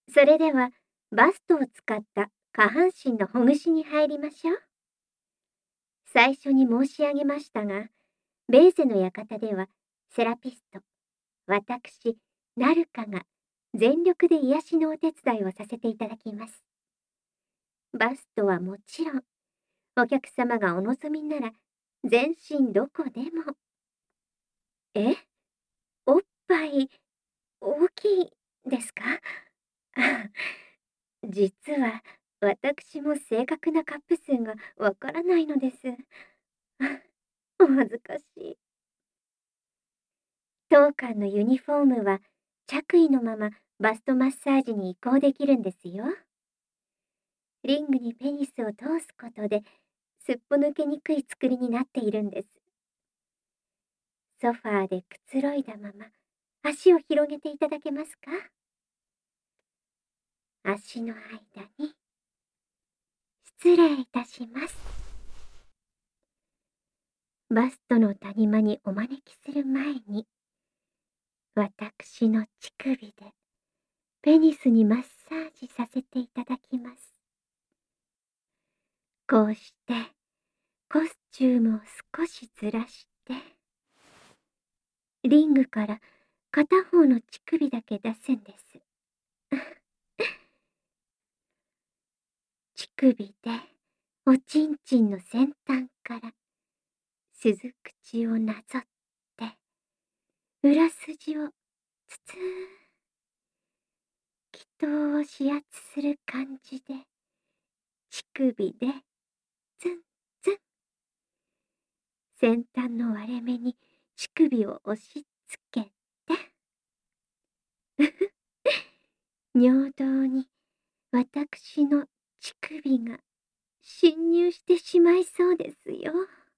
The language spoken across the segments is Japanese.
それでは、バストを使った下半身のほぐしに入りましょう。最初に申し上げましたが、ベーゼの館では、セラピスト、私、ナルカが全力で癒しのお手伝いをさせていただきます。バストはもちろん、お客様がお望みなら、全身どこでも。え？おっぱい、大きいですか？実は、私も正確なカップ数がわからないのです。お恥ずかしい。当館のユニフォームは、着衣のままバストマッサージに移行できるんですよ。リングにペニスを通すことで、すっぽ抜けにくい作りになっているんです。ソファーでくつろいだまま、足を広げていただけますか？足の間に、失礼いたします。バストの谷間にお招きする前に、私の乳首で、ペニスにマッサージさせていただきます。こうして、コスチュームを少しずらして、リングから片方の乳首だけ出すんです。乳首で、おちんちんの先端から鈴口をなぞって、裏筋をつつ気筒を指圧する感じで、乳首でツンツン。先端の割れ目に乳首を押し付けて、尿道に私の乳首が侵入してしまいそうですよ。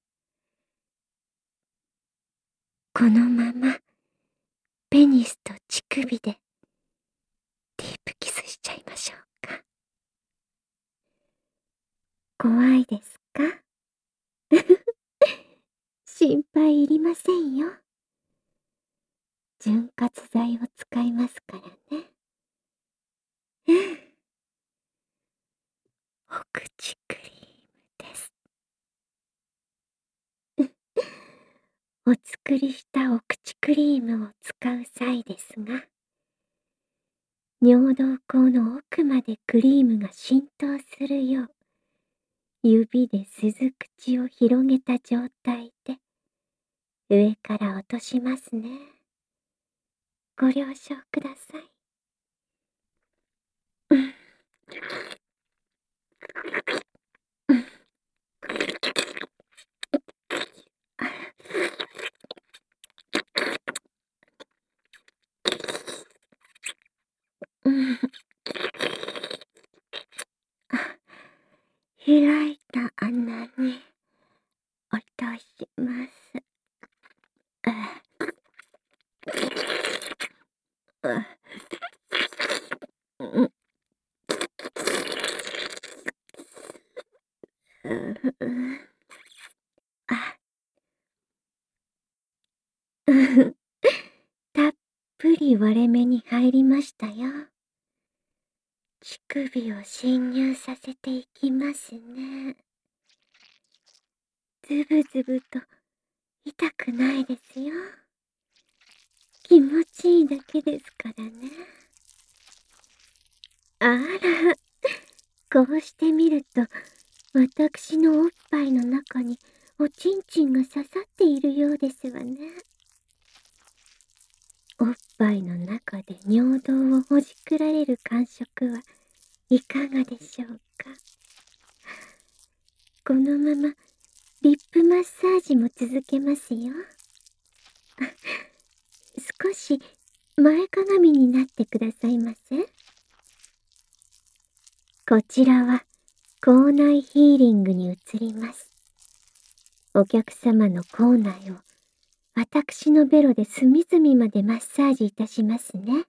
このまま、ペニスと乳首で、ディープキスしちゃいましょうか。怖いですか？心配いりませんよ。潤滑剤を使いますからね。お口クリームです。お作りしたお口クリームを使う際ですが、尿道口の奥までクリームが浸透するよう、指で鈴口を広げた状態で、上から落としますね。ご了承ください。開いた穴に落とします。たっぷり割れ目に入りましたよ。乳首を侵入させていきますね。ズブズブと痛くないですよ。気持ちいいだけですからね。あら、こうしてみると、私のおっぱいの中におちんちんが刺さっているようですわね。おっぱいの中で尿道をほじくられる感触はいかがでしょうか。このままリップマッサージも続けますよ。少し前かがみになってくださいませ。こちらは口内ヒーリングに移ります。お客様の口内を私のベロで隅々までマッサージいたしますね。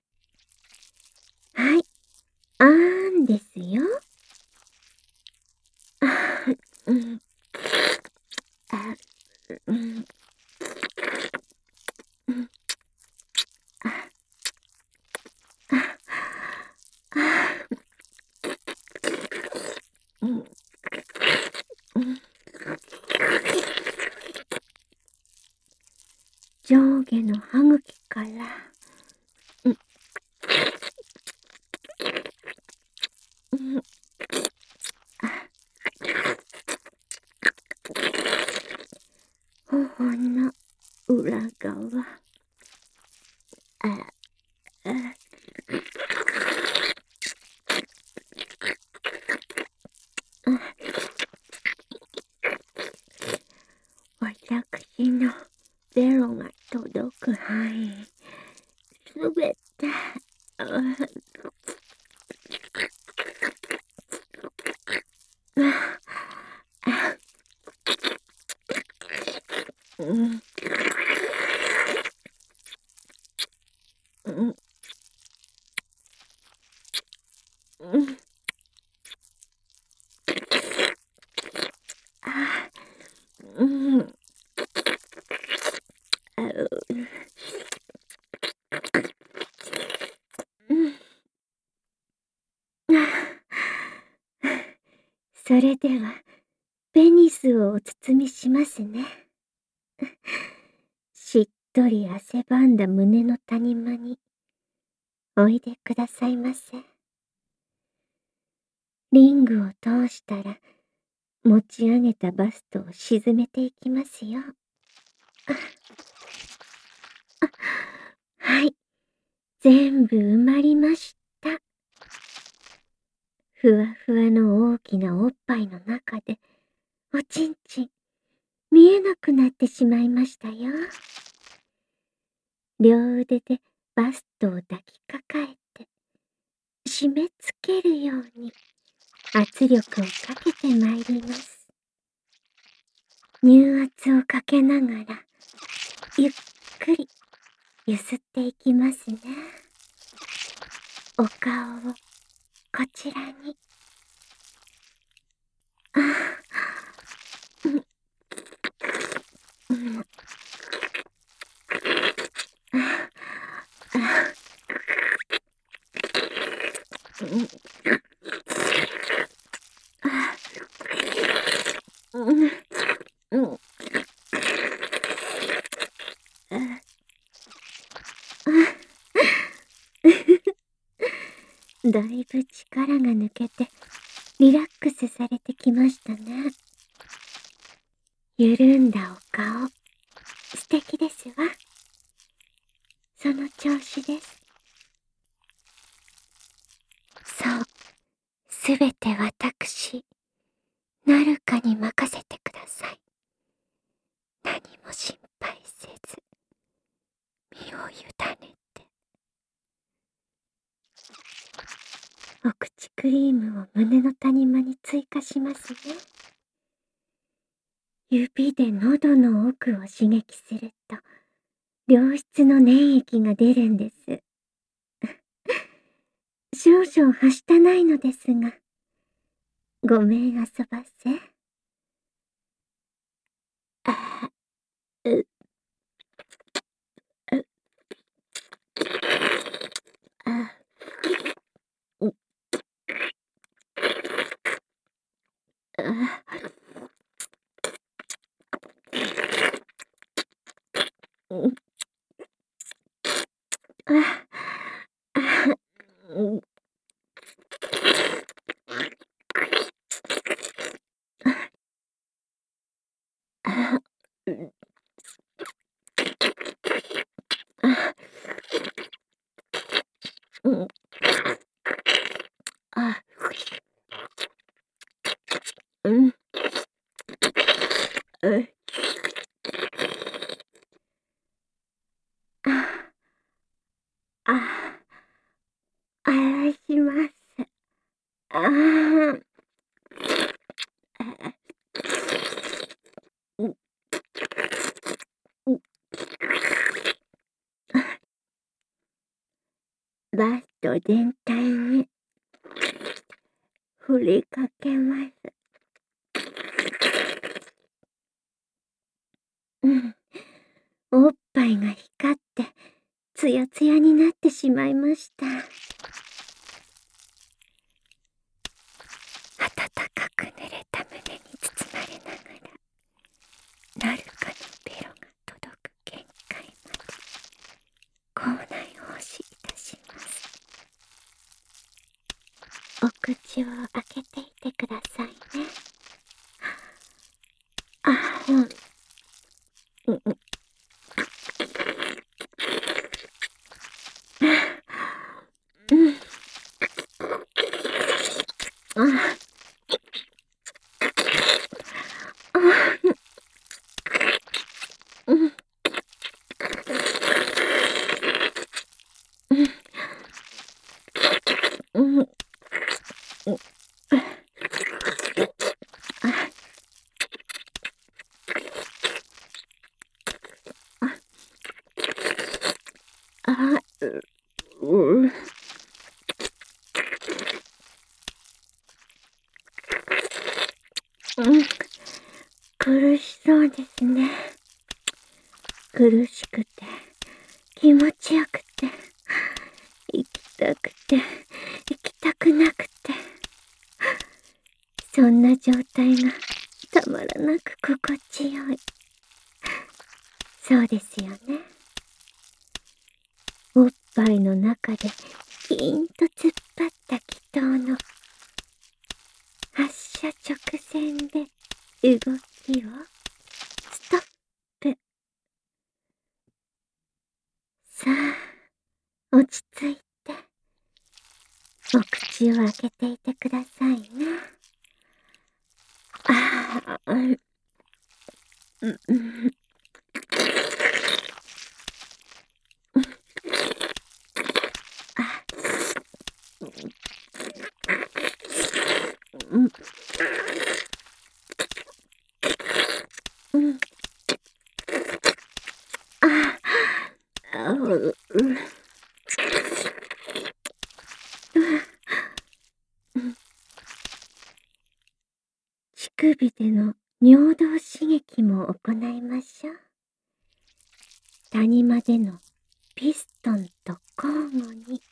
はい、あーんですよ。うん、あ、うん、うん、あ、 毛の歯茎から、頬の裏側、私のベロが届く範囲、すべて、それでは、ペニスをお包みしますね。しっとり汗ばんだ胸の谷間に、おいでくださいませ。リングを通したら、持ち上げたバストを沈めていきますよ。はい。全部埋まりました。ふわふわの大きなおっぱいの中で、おちんちん、見えなくなってしまいましたよ。両腕でバストを抱きかかえて、締め付けるように圧力をかけてまいります。乳圧をかけながら、ゆっくりゆすっていきますね。お顔をこちらに。だいぶ力が抜けて、リラックスされてきましたね。緩んだお顔、素敵ですわ。その調子です。そう、すべて私、なるかに任せてください。何も心配せず、身を委ねて。お口クリームを胸の谷間に追加しますね。指で喉の奥を刺激すると、良質の粘液が出るんです。少々はしたないのですが、ごめんあそばせ。う、う、あ、う、う、う、あらします。バスト全体に振りかけます。おっぱいが光って、つやつやになってしまいました。暖かく濡れた胸に包まれながら、なるかのベロが届く限界まで。 口を開けていてくださいね。うん。苦しそうですね。苦しくて、気持ちよくて、行きたくて、行きたくなくて。そんな状態がたまらなく心地よい。そうですよね。おっぱいの中でキーンと突っ張った気筒の発射直前で動きをストップ。さあ、落ち着いて、お口を開けていてくださいね。乳首での尿道刺激も行いましょう。谷間でのピストンと交互に。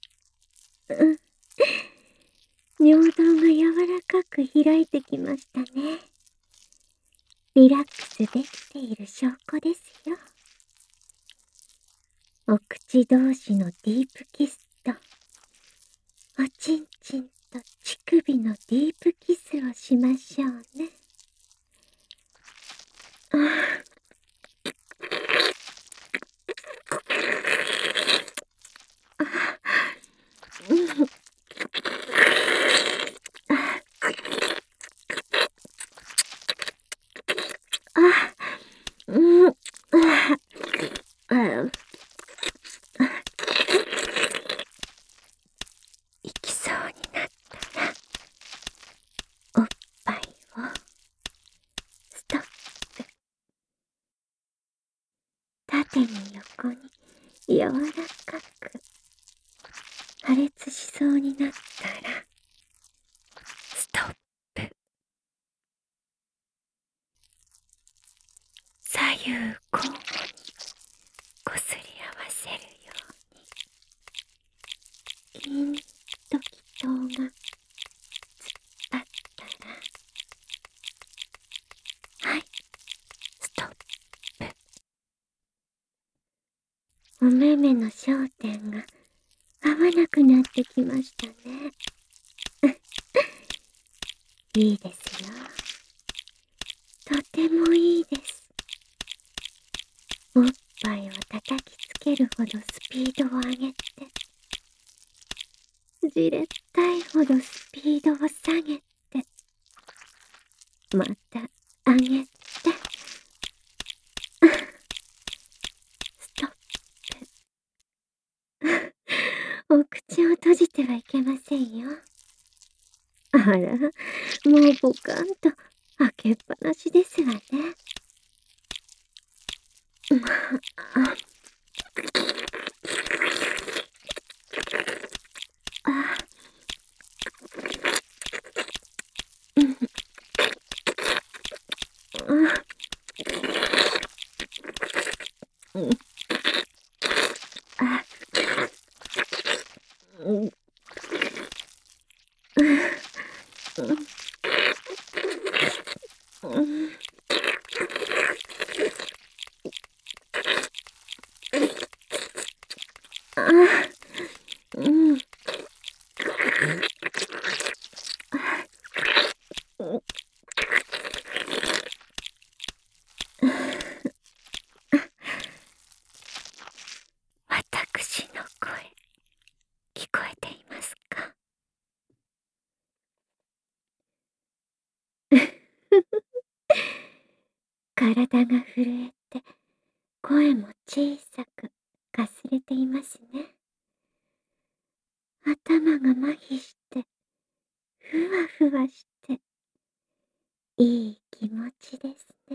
尿道が柔らかく開いてきましたね。リラックスできている証拠ですよ。お口同士のディープキスと、おちんちんと乳首のディープキスをしましょうね。行きそうになったら、おっぱいをストップ。縦に横に柔らかく破裂しそうになったらストップ。左右交互にこすり合わせるように、ピンと気筒が突っ張ったら、はい、ストップ。お目目の焦点が合わなくなってきましたね。いいですよ。とてもいいです。おっぱいを叩きつけるほどスピードを上げて、じれったいほどスピードを下げて、また上げて、ストップ。お口を閉じてはいけませんよ。あら、もうポカンと開けっぱなしですわね。 体が震えて、声も小さくかすれていますね。頭が麻痺して、ふわふわして、いい気持ちですね。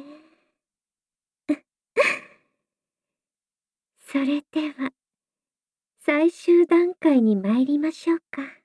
それでは、最終段階に参りましょうか。